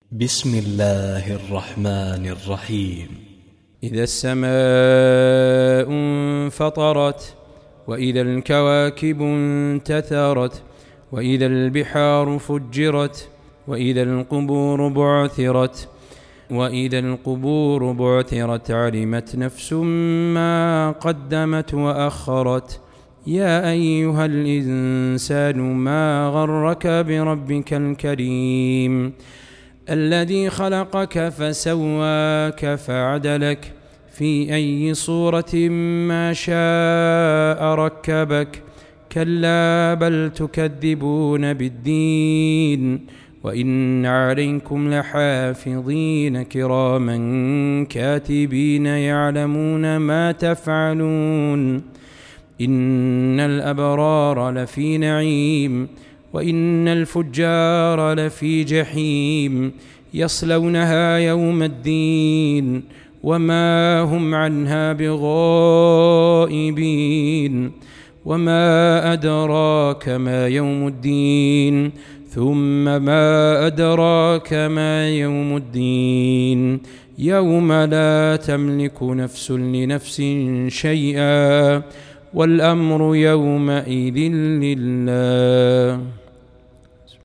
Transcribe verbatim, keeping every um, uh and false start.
بسم الله الرحمن الرحيم. إذا السماء انفطرت، وإذا الكواكب انتثرت، وإذا البحار فجرت، وإذا القبور بعثرت وإذا القبور بعثرت علمت نفس ما قدمت وأخرت. يا أيها الإنسان ما غرك بربك الكريم الذي خلقك فسواك فعدلك في أي صورة ما شاء ركبك. كلا بل تكذبون بالدين، وإن عليكم لحافظين كراما كاتبين يعلمون ما تفعلون. إن الأبرار لفي نعيم، وإن الفجار لفي جحيم، يصلونها يوم الدين وما هم عنها بغائبين. وما أدراك ما يوم الدين، ثم ما أدراك ما يوم الدين. يوم لا تملك نفس لنفس شيئا، والأمر يومئذ لله.